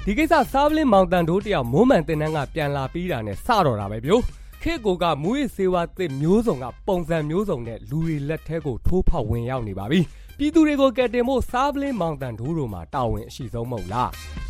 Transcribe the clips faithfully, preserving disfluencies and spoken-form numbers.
ဒီကိစ္စစားပလင်းမောင်တန်တို့တယောက်မိုးမှန်တင်တန်းကပြန်လာပြီးတာနဲ့စတော့တာပဲဗျိုခေတ်ကိုကမူရစ်စေဝါသစ်မျိုးစုံကပုံစံမျိုးစုံနဲ့လူတွေလက်ထဲကိုထိုးဖောက်ဝင်ရောက်နေပါပြီပြည်သူတွေကိုကယ်တင်ဖို့စားပလင်းမောင်တန်တို့တို့မှာတာဝန်အရှိဆုံးမဟုတ်လား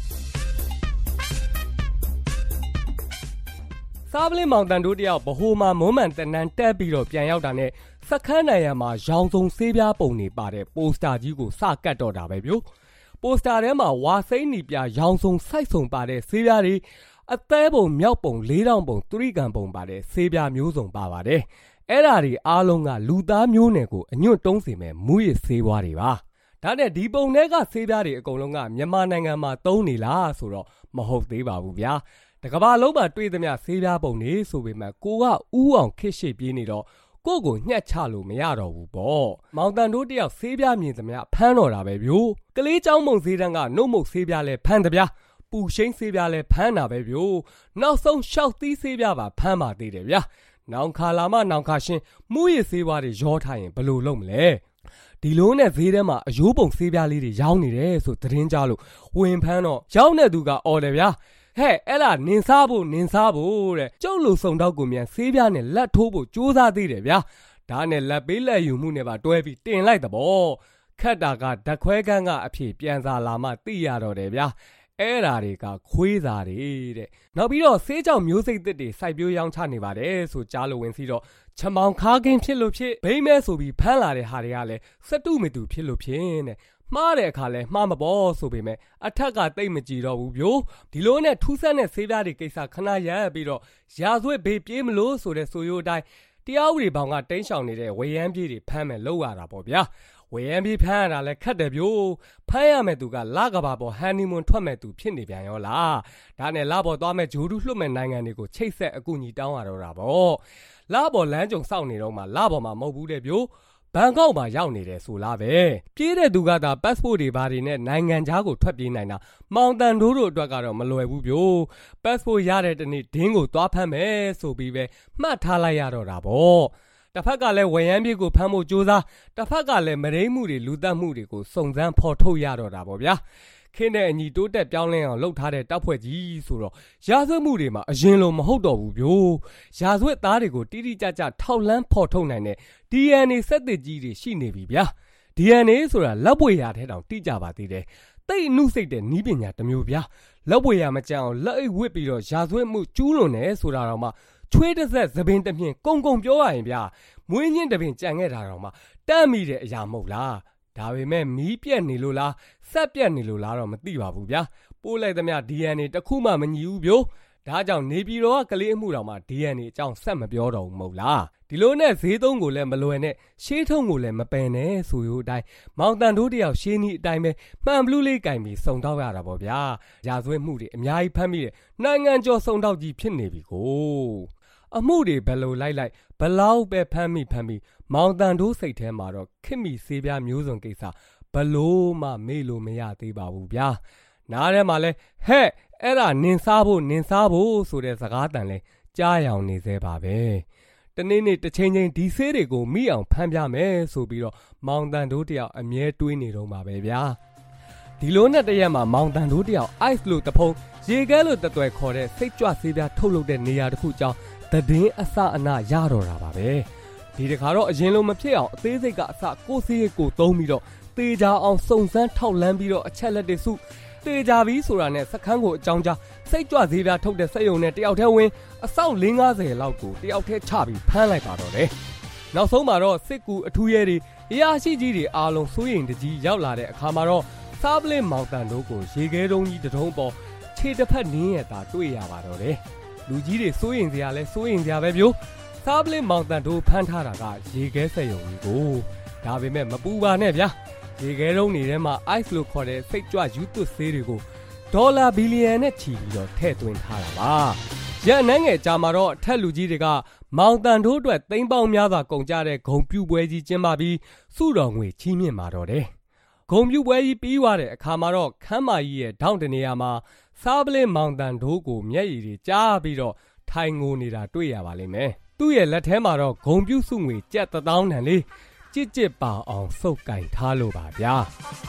စားပလင်းမောင်တန်တို့တယောက်ဗဟိုမှာမိုးမှန်တင်တန်းတက်ပြီးတော့ပြန်ရောက်တာနဲ့စခန်းနိုင်ရမှာရောင်စုံဆေးပြားပုံနေပါတဲ့ပိုစတာကြီးကိုစကတ်တော့တာပဲဗျိုပိုစတာထဲမှာဝါစိမ့်နီပြရောင်စုံစိုက်စုံပါတဲ့ဆေးပြားတွေအသေးပုံမြောက်ပုံလေးတောင်ပုံသရိကံပုံပါတဲ့ဆေးပြားမျိုးစုံပါပါတယ်အဲ့ဓာတွေအားလုံးကလူသားမျိုးနယ်ကိုအညွတ်တုံးစေမဲ့မူရစ်ဆေးဝါးတွေပါဒါနဲ့ဒီပုံတွေကဆေးပြားတွေအကုန်လုံးကမြန်မာနိုင်ငံမှာသုံးနေလားဆိုတော့မဟုတ်သေးပါဘူးဗျာတကဘာလုံးမှာတွေ့သမျှဆေးပြားပုံတွေဆိုပေမဲ့ကိုကဥအောင်ခစ်ရှိပြေးနေတော့ကိုကိုညှက်ချလို့မရတော့ဘူးပေါ့မောင်တန်တို့တယောက်ဆေးပြားမြင်သမျှဖမ်းတော့တာပဲဗျိုကလေးเจ้าမုံဆေးတန်းကနှုတ်မုတ်ဆေးပြားလဲဖမ်းတပြားပူရှိန်ဆေးပြားလဲဖမ်းတာပဲဗျိုနောက်ဆုံးရှောက်သီးဆေးပြားပါဖမ်းပါသေးတယ်ဗျာနောင်ခါလာမနောင်ခါရှင်းမူရစ်ဆေးဝါးတွေရောထားရင်ဘယ်လိုလုပ်မလဲဒီလိုနဲ့ဈေးထဲမှာအယိုးပုံဆေးပြားလေးတွေရောင်းနေတယ်ဆိုသတင်းကြားလို့ဝင်ဖမ်းတော့ရောင်းတဲ့သူကအော်တယ်ဗျာဟဲ့အဲ့လားနင်စားဖို့နင်စားဖို့တဲ့ကျုပ်လူစုံတော့ကိုမြန်ဆေးပြားနဲ့လက်ထိုးဖို့ကြိုးစားသေးတယ်ဗျာဒါနဲ့လက်ပေးလက်ယူမှုနဲ့ပါတွဲပြီးတင်လိုက်တဘောခက်တာကဓာတ်ခွဲကန်းကအဖြစ်ပြန်စားလာမှသိရတော့တယ်ဗျာအဲ့ဓာတွေကခွေးစားတွေတဲ့နောက်ပြီးတော့ဆေးကြောင်မျိုးစိတ်သစ်တွေစိုက်ပျိုးရောင်းချနေပါတယ်ဆိုကြားလို့ဝင်စီတော့ချမောင်ခါကင်းဖြစ်လို့ဖြစ်ဘိမဲဆိုပြီးဖမ်းလာတဲ့ဟာတွေကလည်းစတုမတူဖြစ်လို့ဖြစ်တဲ့မှားတဲ့အခါလဲမှားမပေါ်ဆိုပေမဲ့အထက်ကတိတ်မကြည့်တော့ဘူးဗျိုဒီလိုနဲ့ထူးဆန်းတဲ့ဆေးပြားတွေကိစ္စခဏရပ်ပြီးတော့ရာဇဝတ်ဘေးပြေးမလို့ဆိုတဲ့ဆိုရိုးအတိုင်းတရားဥပဒေဘောင်ကတင်းရှောင်နေတဲ့ဝေယမ်းပြေးတွေဖမ်းမယ်လို့ရတာပေါ့ဗျာဝေယမ်းပြေးဖမ်းရတာလဲခက်တယ်ဗျိုဖမ်းရမယ်သူကလကဘာပေါ်ဟန်နီမွန်ထွက်မဲ့သူဖြစ်နေပြန်ရောလားဒါနဲ့လပေါ်သွားမဲ့ဂျိုးတူးလွှတ်မဲ့နိုင်ငံတွေကိုချိတ်ဆက်အကူအညီတောင်းရတော့တာပေါ့လပေါ်လမ်းကြုံစောင့်နေတော့မှလပေါ်မှာမဟုတ်ဘူးတဲ့ဗျိုဘန်ကောက်မှာရောက်နေတယ်ဆိုလားပဲပြေးတဲ့သူကသာ passport တွေဘာတွေနဲ့နိုင်ငံခြားကိုထွက်ပြေးနိုင်တာမောင်တန်တို့တို့အတွက်ကတော့မလွယ်ဘူးဗျို passport ရတဲ့တနေ့ဒင်းကိုသွားဖမ်းမယ်ဆိုပြီးပဲမှတ်ထားလိုက်ရတော့တာပေါ့တစ်ဖက်ကလည်းဝရမ်းပြေးကိုဖမ်းဖို့ကြိုးစားတစ်ဖက်ကလည်းမရိမှုတွေလူတက်မှုတွေကိုစုံစမ်းဖော်ထုတ်ရတော့တာပေါ့ဗျာခင်းတဲ့အညီတိုးတက်ပြောင်းလဲအောင်လှုပ်ထားတဲ့တပ်ဖွဲ့ကြီးဆိုတော့ရာဇဝတ်မှုတွေမှာအရင်လိုမဟုတ်တော့ဘူးဗျိုရာဇဝတ်သားတွေကိုတိတိကျကျထောက်လန်းဖော်ထုတ်နိုင်တဲ့ ဒီ အန် အေ စက်သစ်ကြီးတွေရှိနေပြီဗျာ ဒီ အန် အေ ဆိုတာလက်ပွေရာထဲတောင်တိကျပါသေးတယ်တိတ်အနုစိတ်တဲ့နီးပညာတစ်မျိုးဗျာလက်ပွေရာမကြအောင်လက်အိတ်ဝစ်ပြီးတော့ရာဇဝတ်မှုကျူးလွန်တယ်ဆိုတာတော့မှချွေးတစ်ဆက်သပင်တစ်မြင်ကုံကုံပြောရရင်ဗျာမွေးညင်းတစ်ပင်ကြံခဲ့တာတော့မှတန့်မိတဲ့အရာမဟုတ်လားဒါပေမဲ့မီးပြက်နေလို့လားဆက်ပြက်နေလို့လားတော့မသိပါဘူးဗျာပိုးလိုက်သမျှ ဒီ အန် အေ တခုမှမညီဘူးဗျိုဒါကြောင့်နေပြည်တော်ကကလေးအမှုတော်မှာ ဒီ အန် အေ အကြောင်းဆက်မပြောတော့ဘူးမဟုတ်လားဒီလိုနဲ့ဈေးသုံးကိုလည်းမလွယ်နဲ့ရှေးထုံးကိုလည်းမပယ်နဲ့ဆိုရိုးအတိုင်းမောင်တန်တို့တယောက်ရှင်းနီးအတိုင်းပဲမှန်ဘလူးလေးကင်ပြီးစုံတော့ရတာပေါ့ဗျာရာဇဝတ်မှုတွေအများကြီးဖမ်းမိတယ်နိုင်ငံကျော်စုံတော့ကြီးဖြစ်နေပြီကိုအမှုတွေဘယ်လိုလိုက်လိုက်ဘလောက်ပဲဖမ်းမိဖမ်းမိမောင်တန်တို့စိတ်ထဲမှာတော့ခစ်မိဆေးပြားမျိုးစုံကိစ္စဘလို့မှမေ့လို့မရသေးပါဘူးဗျာနားထဲမှာလဲဟဲ့အဲ့ဒါနင်စားဖို့နင်စားဖို့ဆိုတဲ့စကားတန်လဲကြားရောင်နေသေးပါပဲတနေ့နေ့တစ်ချိန်ချိန်ဒီဆေးတွေကိုမိအောင်ဖမ်းပြမယ်ဆိုပြီးတော့မောင်တန်တို့တယောက်အမြဲတွေးနေတော့မှာပဲဗျာဒီလိုနဲ့တရက်မှာမောင်တန်တို့တယောက် ice လို့တဖုံရေခဲလို့တသွဲခေါ်တဲ့စိတ်ကြွဆေးပြားထုတ်လုပ်တဲ့နေရာတစ်ခုကြောင်းသတင်းအစအနရတော့တာပါပဲဒီတခါတော့အရင်လိုမဖြစ်အောင်အသေးစိတ်ကအစကိုဆေးရိတ်ကိုသုံးပြီးတော့တေချာအောင်စုံစမ်းထောက်လန်းပြီးတော့အချက်လက်တွေစုတေချာပြီးဆိုတာနဲ့စခန်းကိုအကြောင်းကြားစိတ်ကြွဈေးပြားထုတ်တဲ့စက်ရုံနဲ့တယောက်တည်းဝင်အဆောက်လေးငါးဆယ်လောက်ကိုတယောက်တည်းချပြီးဖမ်းလိုက်ပါတော့တယ်နောက်ဆုံးမှာတော့စစ်ကူအထူးရဲတွေအရာရှိကြီးတွေအားလုံးစိုးရိမ်တကြီးရောက်လာတဲ့အခါမှာတော့စားပလင်းမောင်တန်တို့ကိုရေခဲတုံးကြီးတထုံးပေါ်ခြေတစ်ဖက်နင်းရတာတွေ့ရပါတော့တယ်လူကြီးတွေစိုးရိမ်စရာလဲစိုးရိမ်စရာပဲဗျိုစားပလင်းမောင်တန်တို့ဖမ်းထားတာကရေခဲစက်ရုံကြီးကိုဒါပေမဲ့မပူပါနဲ့ဗျာရေခဲတုံးနေထဲမှာ ice လို့ခေါ်တဲ့စိတ်ကြွယူသွဆေးတွေကိုဒေါ်လာဘီလီယံနဲ့ချီပြီးတော့ထည့်သွင်းထားတာပါရန်နှန်းငယ်ကြာမှာတော့အထက်လူကြီးတွေကမောင်တန်တို့အတွက်သိန်းပေါင်းများစွာကုန်ကြတဲ့ဂုံပြူပွဲကြီးကျင်းပပြီးစုတော်ငွေချီးမြှင့်มาတော့တယ်ဂုံပြူပွဲကြီးပြီးသွားတဲ့အခါမှာတော့ခမ်းမာကြီးရဲ့ထောင့်တနေရာမှာစားပလင်းမောင်တန်တို့ကိုမျက်ရည်တွေကြားပြီးတော့ထိုင်ငိုနေတာတွေ့ရပါလိမ့်မယ်သူ့ရဲ့လက်ထဲမှာတော့ဂုံပြူစုငွေကျပ်တစ်သောင်းတန်လေးကြစ်ကြစ်ပါအောင်စုပ်ကင်ထားလို့ပါဗျာ